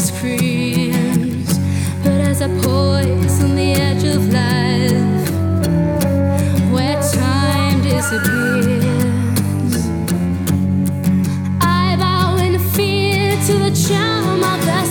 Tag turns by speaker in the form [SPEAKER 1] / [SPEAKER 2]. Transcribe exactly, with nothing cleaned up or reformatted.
[SPEAKER 1] screams. But as I poise on the edge of life, where time disappears.